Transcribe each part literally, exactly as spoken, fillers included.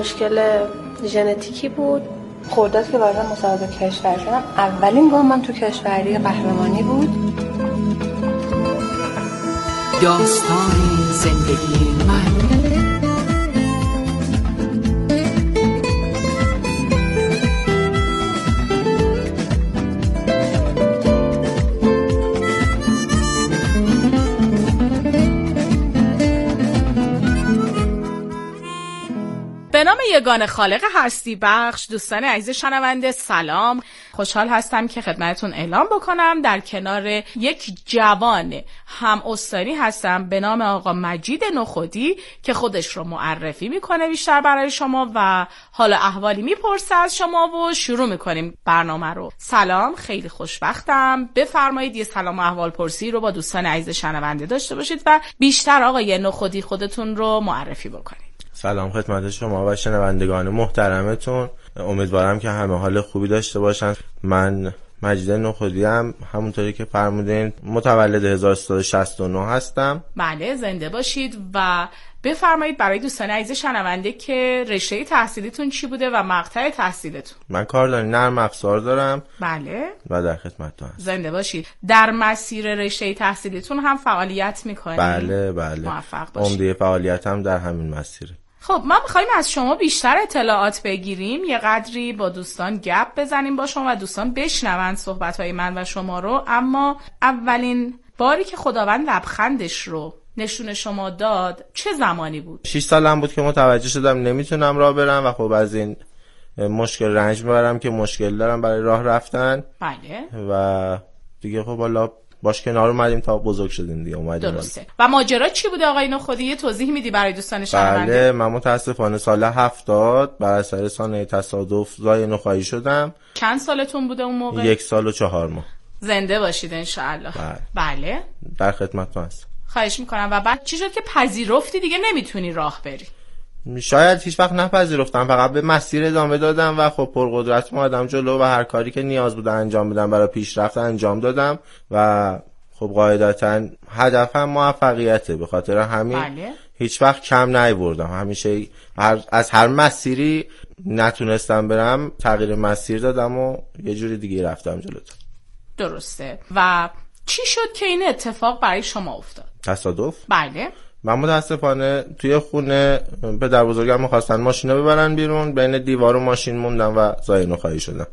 مشکل ژنتیکی بود. خرداد که وارد مسابقه کشور شدم، اولین گام من تو کشوری قهرمانی بود. داستان زندگی من. به نام یگانه خالق هستی بخش، دوستان عزیز شنونده سلام. خوشحال هستم که خدمتتون اعلام بکنم در کنار یک جوان هم استانی هستم به نام آقا مجید نخودی که خودش رو معرفی میکنه بیشتر برای شما و حال احوالی میپرسه از شما و شروع میکنیم برنامه رو. سلام، خیلی خوشبختم. بفرمایید یه سلام و احوال پرسی رو با دوستان عزیز شنونده داشته باشید و بیشتر آقای نخودی خودتون رو معرفی بکنید. سلام خدمت شما و شنوندگان محترمتون، امیدوارم که همه حال خوبی داشته باشن. من مجید نخودی ام، همونطوری که فرمودین متولد هزار و سیصد و شصت و نه هستم. بله، زنده باشید و بفرمایید برای دوستان عزیز شنونده که رشته تحصیلیتون چی بوده و مقطع تحصیلتون. من کاردانی نرم افزار دارم. بله. و در خدمتتون هستم. زنده باشید. در مسیر رشته تحصیلیتون هم فعالیت میکنید؟ بله بله. موفق باشید. عمده فعالیتم در همین مسیره. خب ما میخوایم از شما بیشتر اطلاعات بگیریم، یه قدری با دوستان گپ بزنیم با شما و دوستان بشنون صحبتهای من و شما رو. اما اولین باری که خداوند لبخندش رو نشون شما داد چه زمانی بود؟ شش سالم بود که متوجه شدم نمیتونم راه برم و خب از این مشکل رنج میبرم که مشکل دارم برای راه رفتن. بله. و دیگه خب حالا باش کنار اومدیم تا بزرگ شدیم دیگه اومدیم. درسته. و ماجرا چی بوده آقای نخودی؟ یه توضیح میدی برای دوستان شنونده؟ بله، من متاسفانه سال هفتاد بر اثر سانحه تصادف زای نخایی شدم. چند سالتون بوده اون موقع؟ یک سال و چهار ماه. زنده باشید انشاءالله. بله. بله. در خدمتتون هستم. خواهش میکنم. و بعد چی شد که پذیرفتی دیگه نمیتونی راه بری؟ شاید هیچ وقت نپذیرفتم، فقط به مسیر ادامه دادم و خب پرقدرت اومدم جلو و هر کاری که نیاز بود انجام بدم برای پیشرفت انجام دادم و خب قاعدتاً هدفم موفقیته، به خاطر همین بله. هیچ وقت کم نیاوردم. همیشه هر از هر مسیری نتونستم برم تغییر مسیر دادم و یه جوری دیگه رفتم جلوتر. درسته. و چی شد که این اتفاق برای شما افتاد؟ تصادف؟ بله. من متاسفانه توی خونه پدر بزرگم می‌خواستن ماشینو ببرن بیرون، بین دیوار و ماشین موندم و زای نخایی شدم.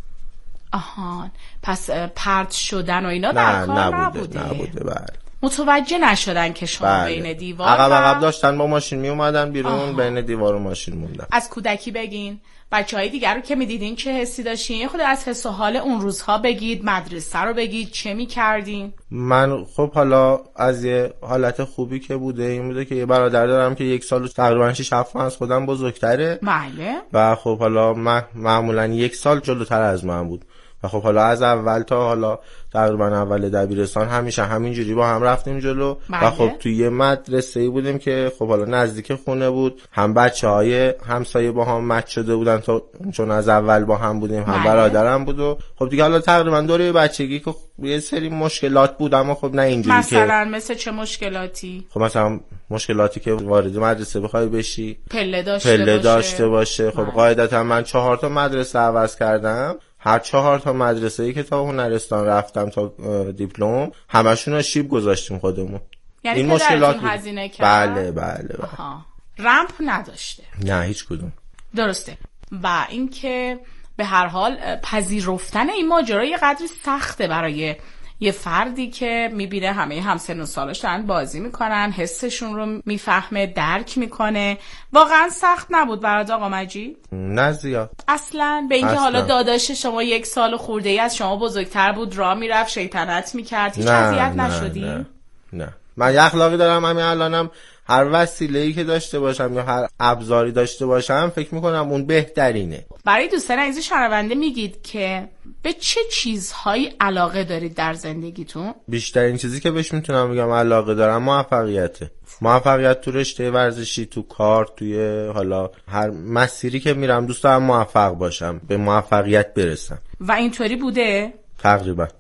آهان، پس پرت شدن و اینا در کار نبوده نبوده؟ نبوده بله. متوجه نشدن که شما بله. بین دیوار عقب و... عقب داشتن با ماشین می اومدن بیرون. آها. بین دیوار و ماشین موندن. از کودکی بگین، بچهای دیگر رو که میدیدین چه حسی داشتین؟ یه خود از حس و حال اون روزها بگید، مدرسه رو بگید، چه میکردین؟ من خب حالا از یه حالت خوبی که بوده این بوده که یه برادر دارم که یک سال و تقریبا شش هفت ماه از خودم بزرگتره. بله. و خب حالا من معمولا یک سال جلوتر از من بود و خب حالا از اول تا حالا تقریبا اول دبیرستان همیشه همینجوری با هم رفتیم جلو. بله. و خب توی یه مدرسه‌ای بودیم که خب حالا نزدیک خونه بود، هم بچه‌های همسایه با هم مچ شده بودن تا چون از اول با هم بودیم، هم بله. برادرم بود و خب دیگه حالا تقریبا دوره بچگی که یه سری مشکلات بود، اما خب نه اینجوری که مثلا مثل چه مشکلاتی؟ خب مثلا مشکلاتی که وارد مدرسه بخوای بشی، پله داشته پله باشه. داشته باشه. خب بله. قاعدتا من چهار تا مدرسه عوض کردم، هر چهار تا مدرسه‌ای که تا هنرستان رفتم تا دیپلم همشون رو شیب گذاشتیم خودمون. یعنی این مشکلات هزینه کرد؟ بله بله, بله. آها. رمپ نداشته؟ نه هیچ کدوم. درسته. و اینکه به هر حال پذیرفتن این ماجرا یه قدری سخته برای یه فردی که میبینه همه همسن و سالش دارن بازی میکنن، حسشون رو میفهمه، درک میکنه. واقعا سخت نبود برات آقا مجید؟ نه زیاد. اصلا به اینکه حالا داداش شما یک سال خورده ای از شما بزرگتر بود، راه میرفت، شیطنت میکرد، هیچ اذیت نشدی؟ نه نه. من یه اخلاقی دارم، همین الانم هر وسیله‌ای که داشته باشم یا هر ابزاری داشته باشم فکر میکنم اون بهترینه. برای دوستان عزیز شنونده میگید که به چه چیزهایی علاقه دارید در زندگیتون؟ بیشترین چیزی که بهش میتونم بگم علاقه دارم موفقیته. موفقیت تو رشته ورزشی، تو کار، توی حالا هر مسیری که میرم دوست دارم موفق باشم، به موفقیت برسم. و اینطوری بوده؟ تقریبا.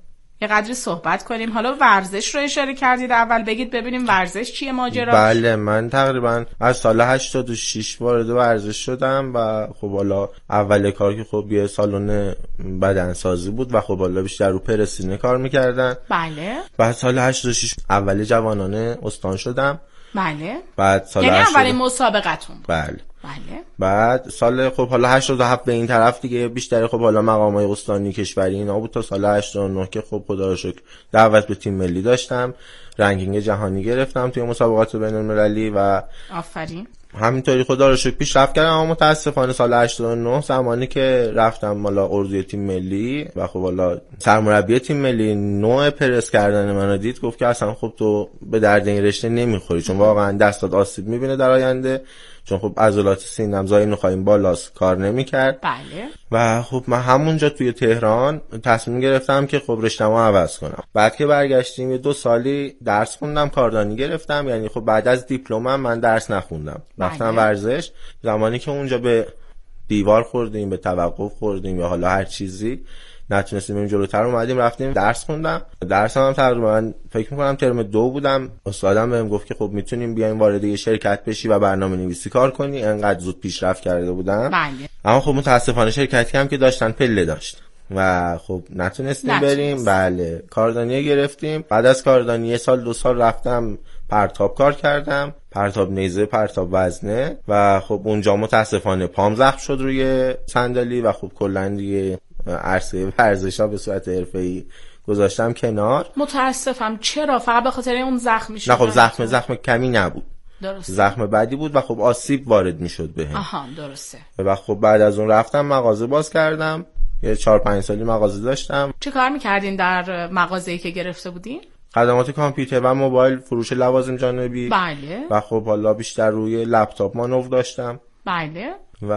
یه قدری صحبت کنیم. حالا ورزش رو اشاره کردید، اول بگید ببینیم ورزش چیه ماجراش. بله، من تقریبا از سال هشتاد و شش وارد ورزش شدم و خب حالا اول کار که خب یه سالن بدنسازی بود و خب حالا بیشتر رو پرسینه کار میکردن. بله. بعد سال هشتاد و شش اول جوانان استان شدم. بله. بعد سال یعنی هشتاد اولین مسابقتون بود. بله. بله. بعد سال خب حالا هشتاد و هفت به این طرف دیگه بیشتر خب حالا مقامات استانی کشوری اینا بود تا سال هشتاد و نه که خب خدا رو شکر دعوت به تیم ملی داشتم، رنکینگ جهانی گرفتم توی مسابقات بین‌المللی و آفرین. همینطوری خدا رو شکر پیشرفت کردم. اما متاسفانه سال هشتاد و نه زمانی که رفتم حالا عضوی تیم ملی و خب حالا سرمربی تیم ملی نوع پرس کردن منو دید، گفت که اصلا خب تو به درد این رشته نمیخوری، چون واقعا دستات آسیب میبینه در آینده، چون خب عضلات سینم زای نخواهیم بالاست کار نمیکرد. بله. و خب من همونجا توی تهران تصمیم گرفتم که خب رشته‌مو عوض کنم. بعد که برگشتیم یه دو سالی درس خوندم، کاردانی گرفتم، یعنی خب بعد از دیپلمم من درس نخوندم، رفتم ورزش. زمانی که اونجا به دیوار خوردیم، به توقف خوردیم یا حالا هر چیزی، نتونستیم این جلوتر اومدیم رفتیم درس خوندم. درسم هم تقریبا فکر میکنم ترم دو بودم، استادم بهم گفت که خب میتونیم بیایم وارد یه شرکت بشی و برنامه نویسی کار کنی، انقدر زود پیشرفت کرده بودم. بله. اما خب متاسفانه شرکتی هم که داشتن پله داشت و خب نتونستیم نتونست. بریم. بله، کاردانی گرفتیم. بعد از کاردانی یه سال دو سال رفتم پرتاب کار کردم، پرتاب نیزه، پرتاب وزنه و خب اونجا متاسفانه پام زخم شد روی صندلی و خب کلا دیگه عرصه ورزش‌ها به صورت حرفه‌ای گذاشتم کنار. متاسفم. چرا؟ فقط به خاطر اون زخم میشد؟ نه خب زخم زخم کمی نبود. درسته. زخم بعدی بود و خب آسیب وارد میشد بهم. آها درسته. و خب بعد از اون رفتم مغازه باز کردم، یه چهار پنج سالی مغازه داشتم. چه کار میکردین در مغازه‌ای که گرفته بودین؟ خدمات کامپیوتر و موبایل، فروش لوازم جانبی. بله. و خب حالا بیشتر روی لپتاپ مانور داشتم. بله.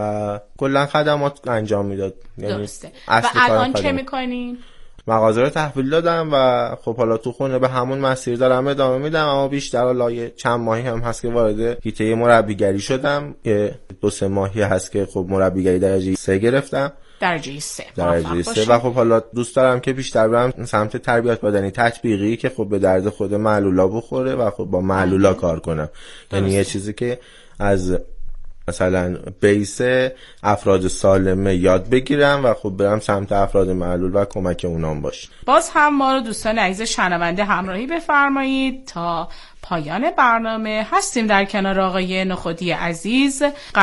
و کلا خدمات انجام میداد. یعنی درسته. و الان چه میکنین؟ مغازه رو تحویل دادم و خب حالا تو خونه به همون مسیر دارم ادامه میدم، اما بیشتر حالا یه چند ماهی هم هست که وارد حیطه مربیگری شدم، یه دو سه ماهی هست که خب مربیگری درجه سه گرفتم. درجه سه. درجه سه و خب حالا دوست دارم که بیشتر برم سمت تربیت بدنی تطبیقی که خب به درد خود معلولا بخوره و خب با معلولا کار کنم. یعنی یه چیزی که از مثلا بیس افراد سالمه یاد بگیرم و خب برم سمت افراد معلول و کمک اونام باش. باز هم ما رو دوستان عزیز شنونده همراهی بفرمایید تا پایان برنامه. هستیم در کنار آقای نخودی عزیز،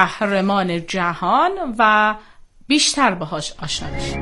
قهرمان جهان، و بیشتر باهاش آشنا بشیم.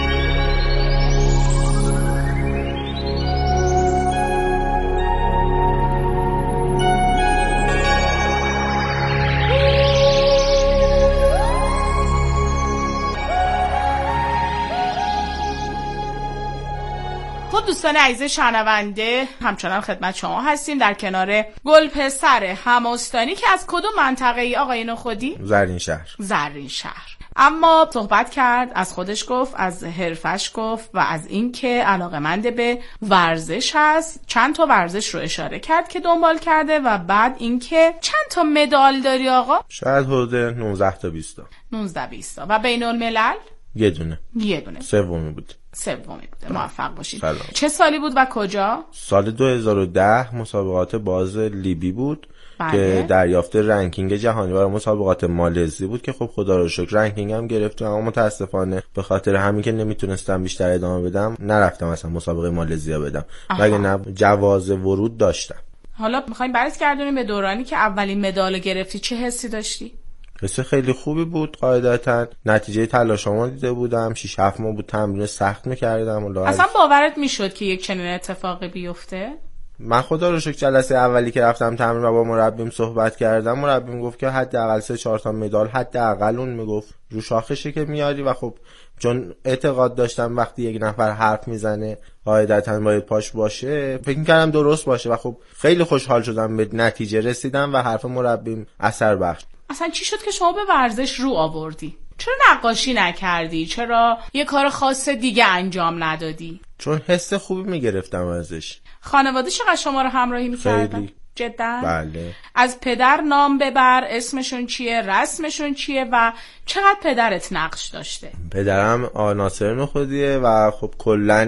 دوستان عزیز شنونده، همچنان خدمت شما هستیم در کنار گلپسر هماستانی که از کدوم منطقه ای آقای نخودی؟ زرین شهر. زرین شهر. اما صحبت کرد، از خودش گفت، از حرفش گفت و از این که علاقه‌مند به ورزش هست. چند تا ورزش رو اشاره کرد که دنبال کرده و بعد این که چند تا مدال داری آقا؟ شاید حدود نوزده تا بیست تا. نوزده بیست تا. و بین الملل؟ یه دونه. یه دونه. سومی بود. سومی بوده. موفق باشید. سلام. چه سالی بود و کجا؟ سال دو هزار و ده مسابقات باز لیبی بود. بله. که دریافت رنکینگ جهانی برای مسابقات مالزی بود که خب خدا رو شکر رنکینگ هم گرفتم، اما متاسفانه به خاطر همین که نمیتونستم بیشتر ادامه بدم نرفتم اصلا مسابقه مالزی بدم، وگه نه جواز ورود داشتم. حالا میخوایم برگردونیم به دورانی که اولین مدال گرفتی. چه حسی داشتی؟ حس خیلی خوبی بود. قاعدتا نتیجه تلاشمو دیده بودم، شش هفت ماه بود تمرین سخت میکردم. اصلا باورت میشد که یک چنین اتفاقی بیفته؟ من خدا رو شکر جلسه اولی که رفتم تمرین و با مربیم صحبت کردم، مربیم گفت که حداقل سه چهار تا مدال حداقل اون میگفت رو شاخشه که میاری و خب چون اعتقاد داشتم وقتی یک نفر حرف میزنه قاعدتاً باید پاش باشه، فکر می‌کردم درست باشه و خب خیلی خوشحال شدم به نتیجه رسیدم و حرف مربیم اثر بخش. اصلا چی شد که شما به ورزش رو آوردی؟ چرا نقاشی نکردی؟ چرا یه کار خاص دیگه انجام ندادی؟ چون حس خوبی میگرفتم ازش. خانواده چقدر شما رو همراهی میکردن؟ خیلی. جدا؟ بله. از پدر نام ببر، اسمشون چیه، رسمشون چیه و چقدر پدرت نقش داشته؟ پدرم آقا ناصر نخودیه و خب کلن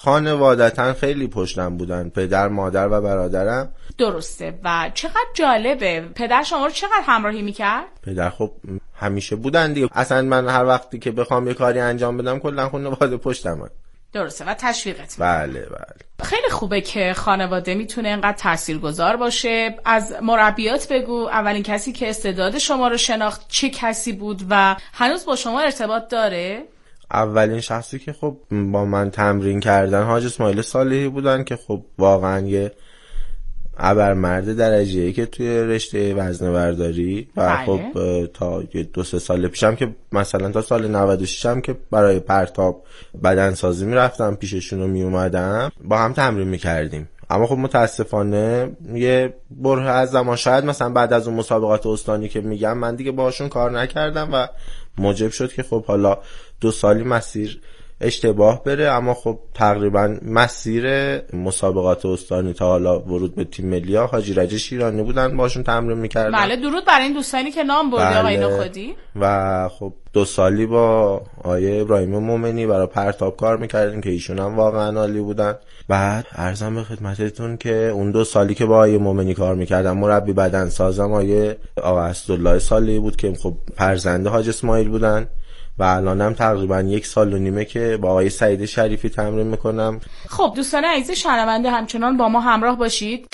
خانوادتا خیلی پشتم بودن، پدر، مادر و برادرم. درسته. و چقدر جالبه، پدر شما رو چقدر همراهی میکرد؟ پدر خب همیشه بودن دیگه، اصلا من هر وقتی که بخوام یه کاری انجام بدم کلا خانواده پشتمه. درسته. و تشویقت. بله بله. خیلی خوبه که خانواده میتونه اینقدر تاثیرگذار باشه. از مربیات بگو، اولین کسی که استعداد شما رو شناخت چه کسی بود و هنوز با شما ارتباط داره؟ اولین شخصی که خب با من تمرین کردن حاج اسماعیل صالحی بودن که خب واقعا یه ابرمرد درجه ای که توی رشته وزنه برداری و بله. خب تا یه دو سه سال پیشم که مثلا تا سال نود و شش هم که برای پرتاب بدنسازی میرفتم پیششون رو میومدم با هم تمرین میکردیم. اما خب متاسفانه یه بره از زمان شاید مثلا بعد از اون مسابقات استانی که میگم من دیگه باشون کار نکردم و موجب شد که خب حالا دو سالی مسیر اشتباه بره. اما خب تقریبا مسیر مسابقات استانی تا حالا ورود به تیم ملی ها حاجی رجا شیرانی بودن باشون تمرین میکردن. بله، درود برای این دوستانی که نام برده. بله. آقای نخودی. و خب دو سالی با آیه ابراهیم مومنی برای پرتاب کار میکردیم که ایشون هم واقعا عالی بودن. بعد عرضم به خدمتتون که اون دو سالی که با آیه مومنی کار میکردم مربی بدن سازم آیه آقا اسدالله صالحی بود که خب فرزند حاج اسماعیل بودن و الانم تقریبا یک سال و نیمه که با آقای سعید شریفی تمرین میکنم. خب دوستان عزیز شنونده همچنان با ما همراه باشید.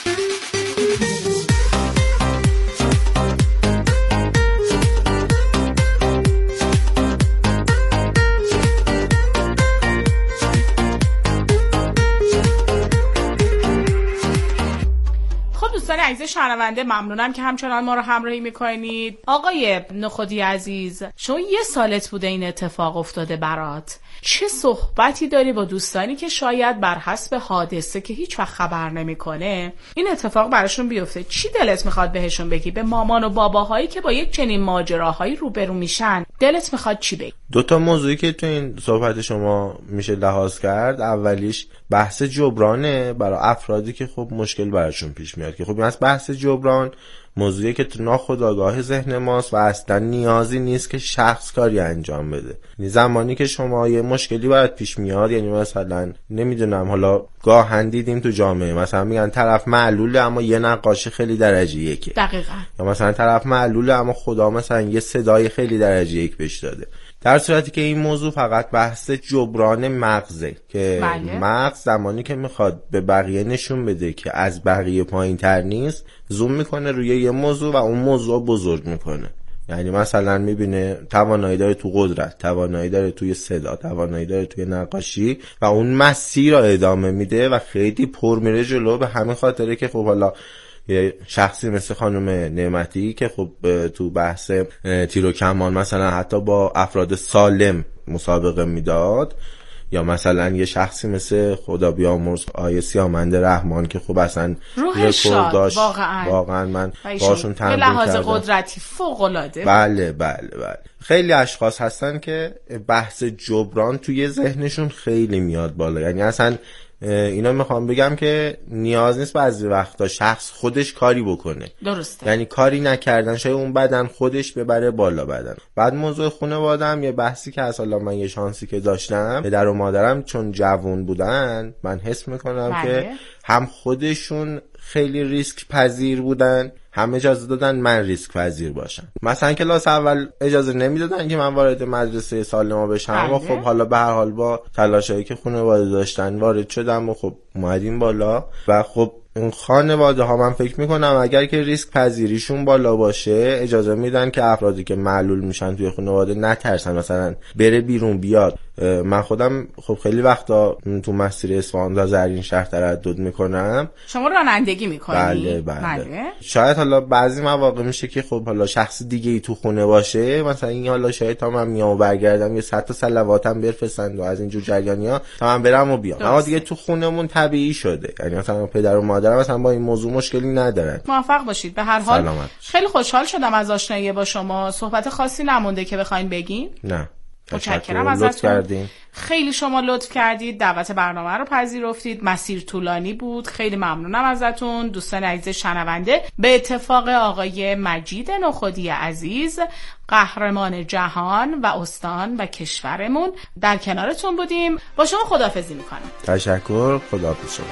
دوستان عزیز شنونده ممنونم که همچنان ما رو همراهی میکنید. آقای نخودی عزیز، شما یه سالت بوده این اتفاق افتاده برات، چه صحبتی داری با دوستانی که شاید بر حسب حادثه که هیچ وقت خبر نمیکنه این اتفاق براشون بیفته؟ چی دلت میخواد بهشون بگی؟ به مامان و باباهایی که با یک چنین ماجراهایی روبرو میشن دلت میخواد چی بگی؟ دو تا موضوعی که تو این صحبت شما میشه لحاظ کرد. اولیش بحث جبرانه برای افرادی که خب مشکل براشون پیش میاد که خب این از بحث جبران موضوعی که تو ناخودآگاه ذهن ماست و اصلا نیازی نیست که شخص کاری انجام بده. زمانی که شما یه مشکلی برات پیش میاد، یعنی مثلا نمیدونم حالا گاهن دیدیم تو جامعه مثلا میگن طرف معلوله اما یه نقاشی خیلی درجه یکه. دقیقاً. یا مثلا طرف معلوله اما خدا مثلا یه صدای خیلی درجه یک بهش داده. در صورتی که این موضوع فقط بحث جبران مغزه که بله. مغز زمانی که میخواد به بقیه نشون بده که از بقیه پایین تر نیست زوم میکنه روی یه موضوع و اون موضوع بزرگ میکنه. یعنی مثلا میبینه توانایی داره تو قدرت، توانایی داره توی صدا، توانایی داره توی نقاشی و اون مسیر رو ادامه میده و خیلی پر میره جلو. به همین خاطره که خب حالا یه شخصی مثل خانم نعمتی که خب تو بحث تیر و کمان مثلا حتی با افراد سالم مسابقه میداد، یا مثلا یه شخصی مثل خدا بیامرز آیه سیامند رحمان که خب اصلا روح شاد واقعا واقعا من باشون تمرین کردم. به لحاظ کردم. قدرتی فوق العاده. بله بله بله. خیلی اشخاص هستن که بحث جبران توی ذهنشون خیلی میاد بالا. یعنی اصلا اینا میخوام بگم که نیاز نیست بعضی وقتا شخص خودش کاری بکنه. درسته. یعنی کاری نکردن شاید اون بدن خودش ببره بالا بدن. بعد موضوع خانواده‌ام یه بحثی که اصلا من یه شانسی که داشتم، پدر و مادرم چون جوان بودن من حس میکنم بله. که هم خودشون خیلی ریسک پذیر بودن، هم اجازه دادن من ریسک پذیر باشم. مثلا کلاس اول اجازه نمیدادن که من وارد مدرسه سالمه بشم، اما خب حالا به هر حال با تلاشایی که خانواده داشتن وارد شدم و خب اومدیم بالا. و خب اون خانواده ها من فکر میکنم اگر که ریسک پذیریشون بالا باشه اجازه میدن که افرادی که معلول میشن توی خانواده نترسن مثلا بره بیرون بیاد. من خودم خب خیلی وقتا تو مسیر اصفهان تا زرین شهر تردد میکنم. شما رانندگی میکنی؟ بله بله, بله. شاید حالا بعضی مواقع میشه که خب حالا شخص دیگه ای تو خونه باشه، مثلا این حالا شاید تا من میام و برگردم یه صد تا صلواتم برفرستن و از اینجور جریانیا تا من برم و بیام. اما دیگه تو خونمون طبیعی شده. یعنی مثلا پدر و مادر مثلا با این موضوع مشکلی ندارن. موفق باشید. به هر حال سلامت. خیلی خوشحال شدم از آشنایی با شما. صحبت خاصی نمونده که بخواید بگین؟ نه متشکرم ازتون. خیلی شما لطف کردید، دعوت برنامه رو پذیرفتید. مسیر طولانی بود، خیلی ممنونم ازتون دوستان عزیز شنونده. به اتفاق آقای مجید نخودی عزیز، قهرمان جهان و استان و کشورمون، در کنارتون بودیم. با شما خداحافظی میکنم. تشکر، خداحافظ شما.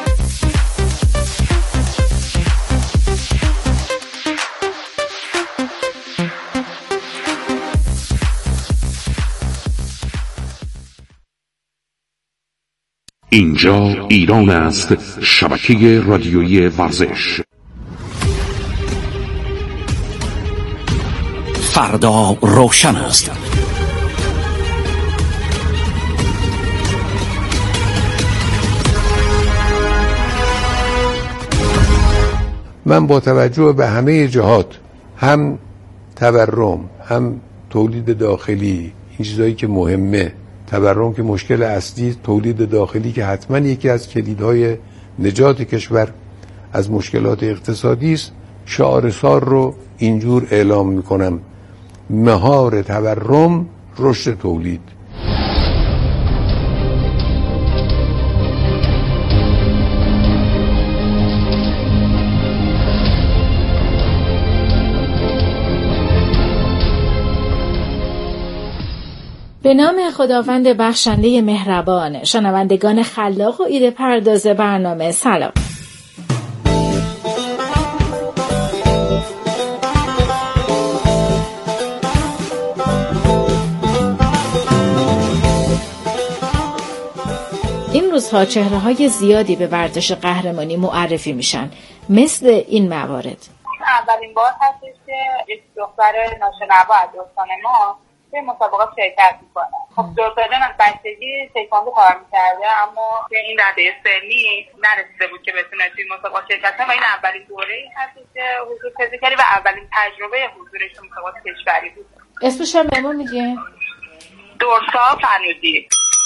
اینجا ایران است، شبکه رادیویی ورزش. فردا روشن است. من با توجه به همه جهات، هم تورم، هم تولید داخلی، این چیزایی که مهمه، تورم که مشکل اصلی، تولید داخلی که حتما یکی از کلیدهای نجات کشور از مشکلات اقتصادی است، شعار سال رو اینجور اعلام میکنم: مهار تورم، رشد تولید. به نام خداوند بخشنده مهربان. شنوندگان خلاق و ایده پرداز برنامه سلام. این روزها چهره‌های زیادی به ورزش قهرمانی معرفی میشن مثل این موارد. اولین بار هستش که یک دختر ناشنوا از استان ما به مسابقات شرکت میکنه. خب دورترن از بچگی تکواندو کار میکرده، اما به این رده سنی نرسیده بود که بتونه توی مسابقات شرکت کنه و این اولین دوره‌ای هستش که حضور پیدا کرده و اولین تجربه حضورش تو مسابقات کشوری بود. اسمش هم بهمون میگه؟ دورسا فنودی.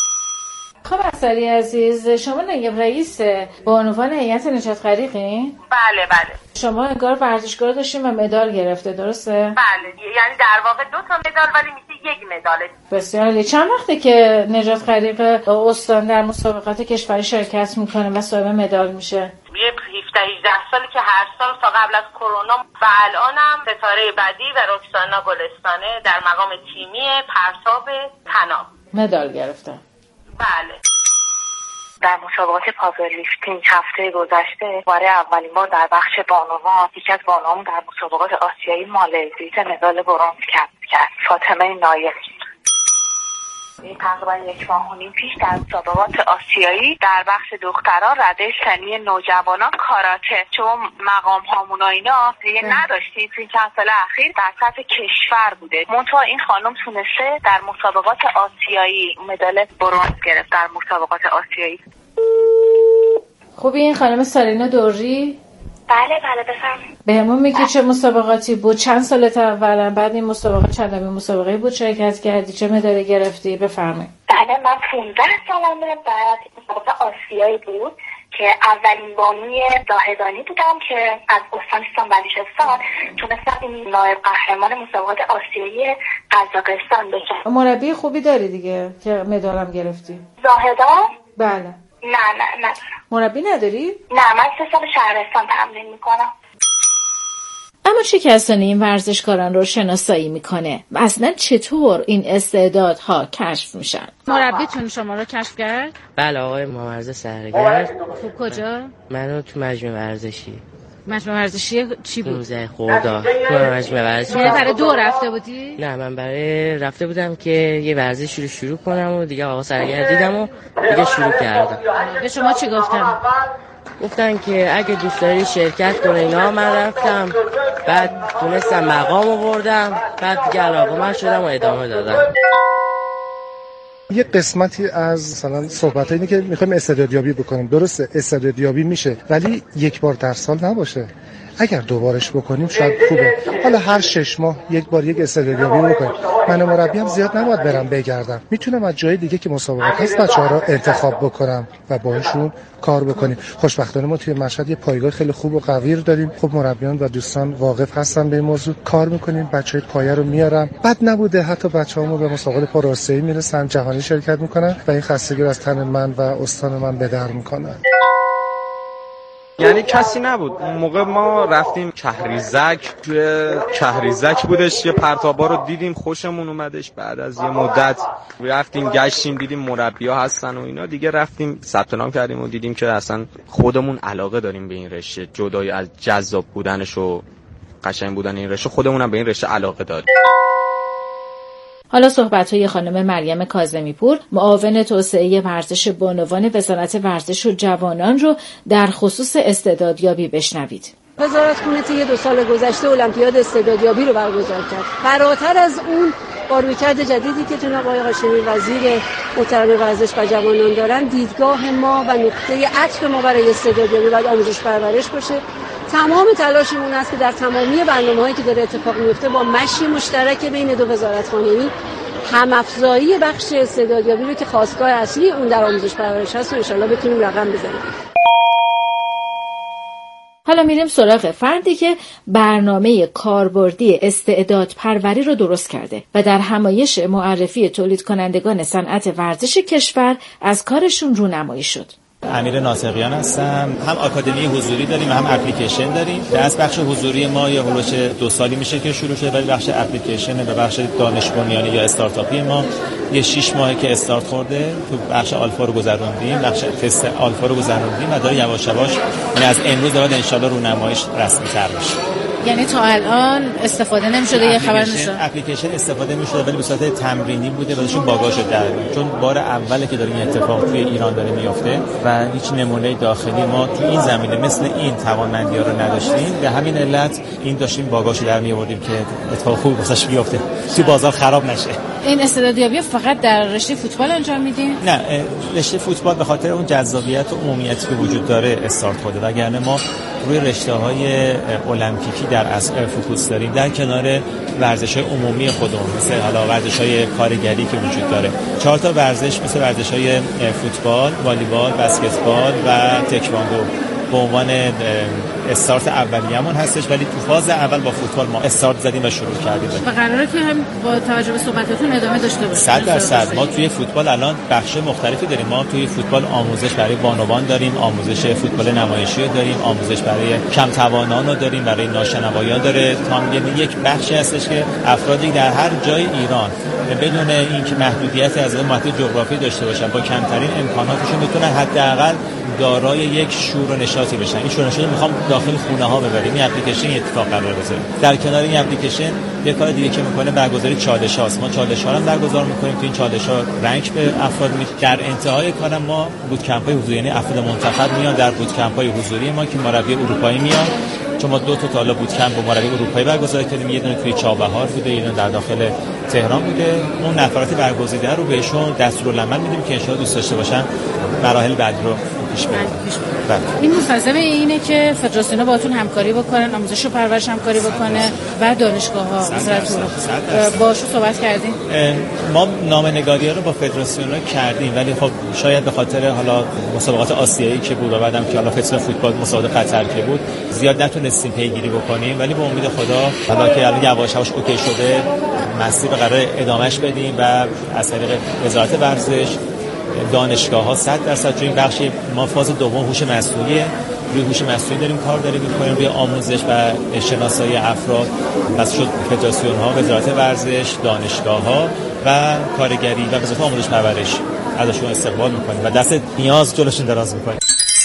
خب اصلی عزیز، شما نایب رئیس با عنوان هیئت نجات غریقین؟ بله بله. شما انگار ورزشکار داشتین و مدال گرفته، درسته؟ بله، یعنی در واقع دو تا مدال ولی میشه یک مدال. بسیار عالی. چند وقته که نجات غریق استان در مسابقات کشوری شرکت میکنه و صاحب مدال میشه؟ یه هفده هجده سالی که هر سال تا قبل از کرونا و الانم ستاره بدی و رکسانا گلستانه در مقام تیمی پرتاب طناب مدال گرفته. بله. در مسابقات پاورلیفتینگ هفته گذشته برای اولین بار در بخش بانوان یکی از بانوان در مسابقات آسیایی مالزی مدال برنز کسب کرد. فاطمه نایکی. این تقریبا یک ماه و نیم پیش در مسابقات آسیایی در بخش دختران رده سنی نوجوانان کاراته، چون مقام هامون و اینا دیگه نداشتیم توی چند سال اخیر در سطح کشور بوده. منتها این خانم تونسته در مسابقات آسیایی مدال برنز گرفت در مسابقات آسیایی. خوبی این خانم سارینا دوری؟ بله بله بفرمایید. بهمون میگی چه مسابقاتی بود؟ چند سالت اولا بعد این مسابقه چندمین مسابقه بود شرکت کردی؟ چه مدالی گرفتی؟ بفرمایید. بله من پانزده سالمه. بعد مسابقه آسیایی بود که اولین بانوی زاهدانی بودم که از استان بلوچستان تونستم این نایب قهرمان مسابقات آسیایی قزاقستان بشم. مربی خوبی داری دیگه که مدالم گرفتی؟ زاهدان؟ بله. نه نه ندارم. مربی نداری؟ نه، من سه سال شهرستان تمرین میکنم. اما چه کسانی این ورزشکاران رو شناسایی میکنه؟ اصلا چطور این استعدادها کشف میشن؟ مربیتون شما رو کشف کرد؟ بله آقای محمد سهرگرد. تو کجا؟ منو تو مجمع ورزشی. مجمع ورزشی چی بود؟ پونزده خرداد. تو مجمع ورزشی. یعنی برای دو رفته بودی؟ نه، من برای رفته بودم که یه ورزشی رو شروع کنم و دیگه آقا سهرگرد دیدم و دیگه شروع کردم. به شما چی گفتن؟ گفتن که اگه دوست داری شرکت کنه اینا. من رفتم، بعد تونستم مقام آوردم، بعد دیگه علاقه من شدم و ادامه دادم. یه قسمتی از مثلا صحبت اینه که میخوایم استعدادیابی بکنیم. درسته استعدادیابی میشه، ولی یک بار در سال نباشه. اگر دوبارش بکنیم شاید خوبه. حالا هر شش ماه یک بار یک استعدادیابی بکنیم. من مربی هم زیاد نباید برم بگردم، میتونم از جای دیگه که مسابقات هست بچه‌ها رو انتخاب بکنم و باهاشون کار بکنیم. خوشبختانه ما توی مشهد یه پایگاه خیلی خوب و قوی داریم. خب مربیان و دوستان واقف هستن به این موضوع، کار میکنیم، بچهای پایه رو میارم. بد نبوده، حتی بچه‌هامو به مسابقات پاراستایی میرسن، جهانی شرکت میکنن و این خستگی رو از تن من و استان من به در میکنن. یعنی کسی نبود. اون موقع ما رفتیم کهریزک، توی کهریزک بودش، یه پرتابا رو دیدیم خوشمون اومدش. بعد از یه مدت رفتیم گشتیم دیدیم مربی‌ها هستن و اینا، دیگه رفتیم ثبت نام کردیم و دیدیم که اصلا خودمون علاقه داریم به این رشته، جدای از جذاب بودنش و قشنگ بودن این رشته، خودمون هم به این رشته علاقه داریم. حالا صحبت‌های خانم مریم کاظمی پور، معاون توسعه ورزش بانوان وزارت ورزش و جوانان رو در خصوص استعدادیابی بشنوید. وزارت خونه طی دو سال گذشته المپیاد استعدادیابی رو برگزار کرد. فراتر از اون با رویکرد جدیدی که جناب آقای هاشمی وزیر محترم ورزش و جوانان دارن، دیدگاه ما و نقطه عطف ما برای استعدادیابی باید آموزش پرورش باشه. تمام تلاشمون است که در تمامی برنامه‌هایی که داره اتفاق میفته با مشی مشترک بین دو وزارتخانه هم افزایی بخش استعدادیابی رو که خواستگاه اصلی اون در آموزش پرورش هست و ان شاءالله بتونیم رقم بزنیم. حالا میریم سراغ فردی که برنامه کاربردی استعداد پروری رو درست کرده و در همایش معرفی تولید کنندگان صنعت ورزش کشور از کارشون رونمایی شد. امیر ناطقیان هستم. هم آکادمی حضوری داریم هم اپلیکیشن داریم. از بخش حضوری ما یه هولوش دو سالی میشه که شروع شده، ولی بخش اپلیکیشن و بخش دانش بنیانی یا استارتاپی ما یه شش ماهه که استارت خورده. تو بخش آلفا رو گذروندیم، بخش تست آلفا رو گذروندیم و داره یواش یواش یعنی از امروز داره ان شاءالله رونماییش رسمی تر بشه. یعنی تا الان استفاده نمی‌شده، یه خبر نشد. اپلیکیشن استفاده می‌شده ولی به صورت تمرینی بوده، بعدشون باگاش در چون بار اوله که داره این اتفاق توی ایران داره میفته و هیچ نمونه داخلی ما تو این زمینه مثل این توانمندی‌ها رو نداشتیم. به همین علت این داشتیم باگاش در می‌آوردیم که اتفاق خوبی واسش بیفته، تو بازار خراب نشه. این استعدادیابی فقط در رشته فوتبال انجام میدین؟ نه، رشته فوتبال به خاطر اون جذابیت و عمومیتی که وجود داره استارت خورده، وگرنه ما روی رشته‌های المپیکی در اصل فوکوس داریم در کنار ورزش‌های عمومی خودمون، مثل حالا ورزش‌های کارگری که وجود داره. چهار تا ورزش مثل ورزش‌های فوتبال، والیبال، بسکتبال و تکواندو به عنوان استارت اولیه‌مون هستش، ولی تو فاز اول با فوتبال ما استارت زدیم و شروع کردیم. و قراره که هم با توجه به صحبتاتون ادامه داشته باشیم. صد درصد ما توی فوتبال الان بخش مختلفی داریم. ما توی فوتبال آموزش برای بانوان داریم، آموزش فوتبال نمایشی داریم، آموزش برای کم توانان رو داریم، برای ناشنوایان داره. تا یعنی یک بخشی هستش که افرادی در هر جای ایران بدون اینکه محدودیت از محدود جغرافی داشته باشن با کمترین امکاناتشون میتونن حداقل دارای یک شور و نشاطی بشن. این شور و نشاطی میخوام داخل خونه ها ببریم. این اپلیکیشن اتفاق قرار بذاریم. در کنار این اپلیکیشن یه کار دیگه که میکنه برگزاری چالش هاست. ما چالش ها رو برگزار میکنیم، تو این چالش ها رنگ به افراد میدیم. در انتهای کارم ما بود کمپ های حضوری، یعنی افراد منتخب میان در بود کمپ های حضوری ما که مربی اروپایی میان، چون ما دو تا تالا بود کمپ با مربی اروپایی برگزار کردیم، یه دونه توی چابهار بوده، یه دونه در داخل تهران بوده. اون نفرات برگزیده رو بهشون دستورالعمل میدیم که ان شاءالله دوست داشته باشن مراحل بعدی رو پیش ببرن. این مستلزم اینه که فدراسیون‌ها باهاتون همکاری بکنن، آموزش و پرورش همکاری بکنه و دانشگاه‌ها وزارتتون باهاشون صحبت کردین؟ ما نامه‌نگاری‌ها رو با فدراسیون‌ها کردیم، ولی خب شاید به خاطر حالا مسابقات آسیایی که بود و بعدم که حالا فصل فوتبال مسابقات قطر که بود زیاد نتونستیم پیگیری بکنیم، ولی با امید خدا حالا که الان یواش یواش اوکی شده مسیر قرار ادامهش بدیم و از طریق وزارت ورزش دانشگاه ها صد درصد چون این بخشی ما فاز دوم هوش مصنوعی روی هوش مصنوعی داریم کار داریم می‌کنیم، روی آموزش و شناسایی افراد بس شد فدراسیون ها، وزارت ورزش، دانشگاه ها و کارگری و وزارت آموزش پرورش ازشون استقبال می‌کنیم و دست نیاز جلوشون دراز می‌کنیم.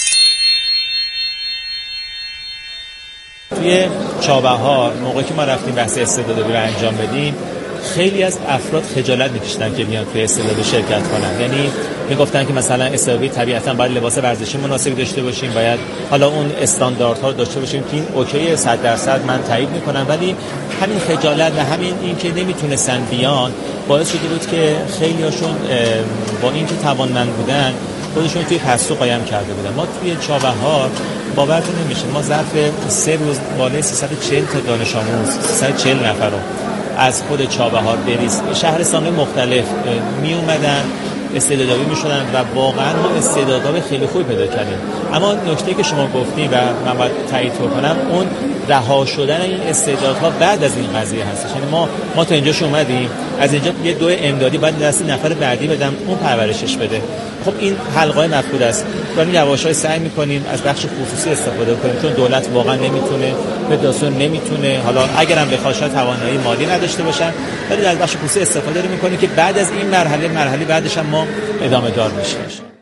توی چابهار موقعی که ما رفتیم بحث استعدادیابی رو انجام بدیم خیلی از افراد خجالت می‌کشیدن که بیان توی استعدادیابی شرکت کنن. یعنی میگفتن که مثلا استعدادیابی طبیعتاً باید لباس ورزشی مناسبی داشته باشیم، باید حالا اون استانداردها رو داشته باشیم که این اوکی صد درصد من تایید میکنم، ولی همین خجالت و همین این که نمیتونستن بیان باعث شده بود که خیلی‌هاشون با اینکه توانمند بودن خودشون توی پستو قایم کرده بودن. ما توی چابهار باورتون نمیشه ما ظرف سه روز بالای سیصد و چهل تا دانش آموز سیصد و چهل نفر رو از خود چابهار بریز شهرستان مختلف می اومدن استعدادیابی میشدن و واقعا ما استعدادهای خیلی خوبی پیدا کردیم. اما نکته که شما گفتین و من باید تایید کنم اون رها شدن این استعدادها بعد از این قضیه هستش. یعنی ما ما تا اینجاش اومدیم، از اینجا یه دو امدادی بعد دست نفر بعدی بدم اون پرورشش بده. خب این حلقه‌های مفقود است. داریم یواشای سعی می‌کنیم از بخش خصوصی استفاده کنیم چون دولت واقعا نمیتونه، فدراسیون نمیتونه، حالا اگرم بخواد شاید توانایی مالی نداشته باشن، ولی از بخش خصوصی استفاده می‌کنیم که بعد از این مرحله مرحله بعدش هم ما ادامه دار میشیم.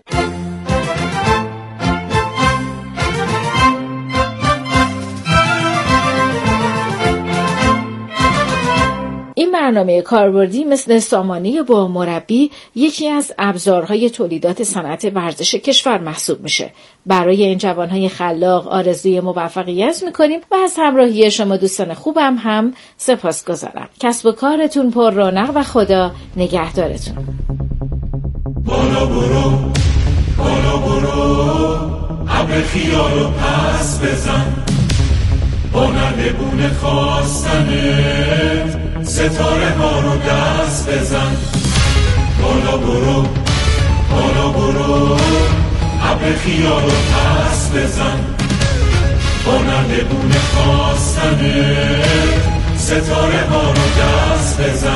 این برنامه کاربردی مثل سامانه با مربی یکی از ابزارهای تولیدات صنعت ورزش کشور محسوب میشه. برای این جوانهای خلاق آرزوی موفقیت میکنیم و از همراهی شما دوستان خوبم هم سپاسگزارم. کسب و کارتون پر رونق و خدا نگهدارتون. بالا برو بالا برو ابر خیالو پس بزن با نردبون خواستنت ستاره ها رو دست بزن بالا برو بالا برو ابر خیالو پس بزن با نردبون خواستنت ستاره ها رو دست بزن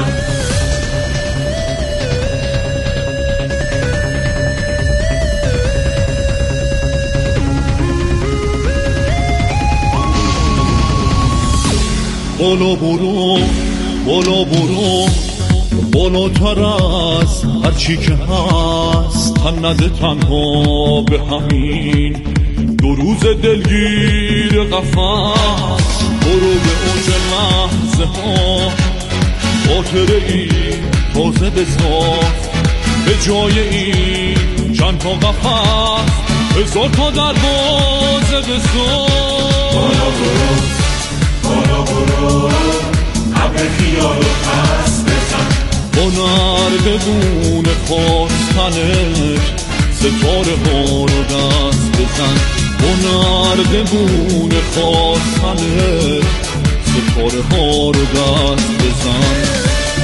بالا برو بالا برو بالاتر از هر چی که هست تن نده تنها به همین دو روز دلگیر قفص برو به اوج لحظه ها خاطره ای تازه بساز به جای این چند تا قفص هزار تا دروازه بساز بالا برو بالا برو ابر خیالو پس بزن با نردبون خواستنت ستاره ها رو دست بزن با نردبون خواستنت ستاره ها رو دست بزن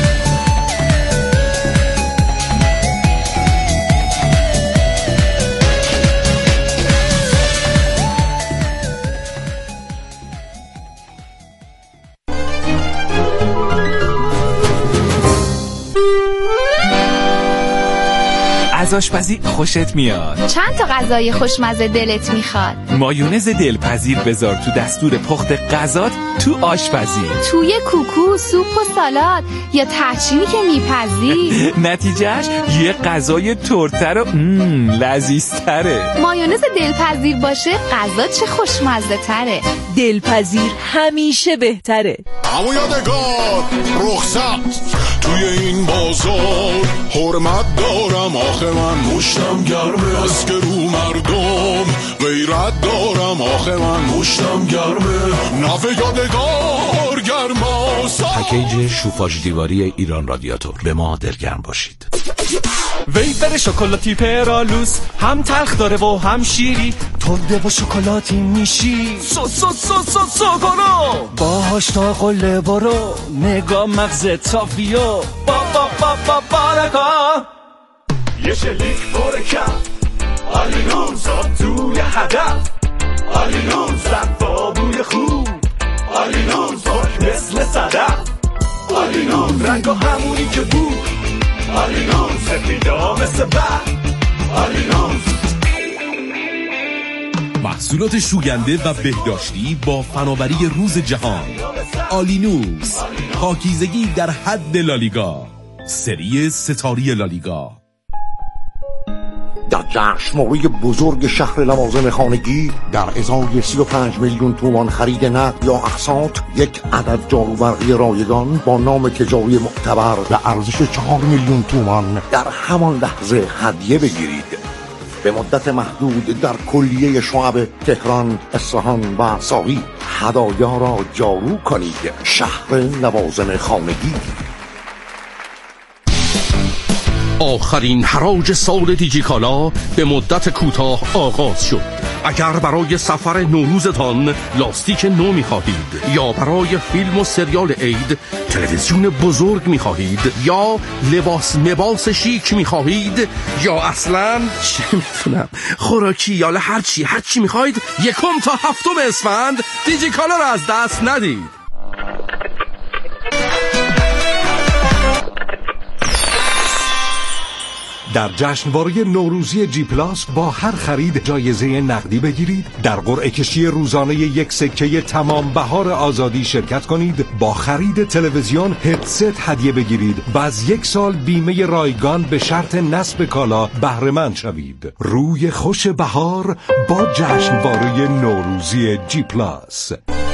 از آشپزی خوشت میاد؟ چند تا غذای خوشمزه دلت میخواد؟ مایونز دلپذیر بذار تو دستور پخت غذات تو آشپزی. توی کوکو، سوپ و سالاد یا تحچینی که میپزی. نتیجهش یه غذای ترتر و لذیذتره. مایونز دلپذیر باشه غذا چه خوشمزه تره. دلپذیر همیشه بهتره. اما یادگار رخصت توی این بازار حرمت دارم آخه من مشتم گرمه از که رو مردم غیرت دارم آخه من مشتم گرمه نوه یادگار گرماسا. پکیج شوفاژ دیواری ایران رادیاتور. به ما دلگرم باشید. ویفر شکلاتی پرالوس هم تلخ داره و هم شیری ترده و شکلاتی میشی سو سو سو سو سو کنو باهاش تا قله برو نگاه مغز تافیو با با با با بارکا یه شلیک پر کم آلینوز آب توی هدف آلینوز زد بابوی خوب آلینوز پاک مثل صدف آلینوز رنگ و همونی که بود آلینوز سفیدا مثل برد آلینوز. محصولات شوینده و بهداشتی با فناوری روز جهان. آلینوز، پاکیزگی در حد لالیگا، سری ستاری لالیگا. در جشنواره بزرگ شهر لوازم خانگی در ازای سی و پنج میلیون تومان خرید نقد یا اقساط یک عدد جاروبرقی رایگان با نام تجاری معتبر به ارزش چهار میلیون تومان در همان لحظه هدیه بگیرید. به مدت محدود در کلیه شعب تهران، اصفهان و ساقی هدایا را جارو کنید. شهر لوازم خانگی. آخرین حراج سال دیجیکالا به مدت کوتاه آغاز شد. اگر برای سفر نوروزتان لاستیک نو می‌خواهید یا برای فیلم و سریال عید تلویزیون بزرگ می‌خواهید یا لباس مباس شیک می‌خواهید یا اصلاً چه می‌دونم خوراکی یا هر چی هر چی می‌خواهید یکم تا هفتم اسفند دیجیکالا رو از دست ندید. در جشنواره نوروزی جی پلاس با هر خرید جایزه نقدی بگیرید، در قرعه کشی روزانه یک سکه تمام بهار آزادی شرکت کنید، با خرید تلویزیون هدست هدیه بگیرید و از یک سال بیمه رایگان به شرط نصب کالا بهره مند شوید. روی خوش بهار با جشنواره نوروزی جی پلاس.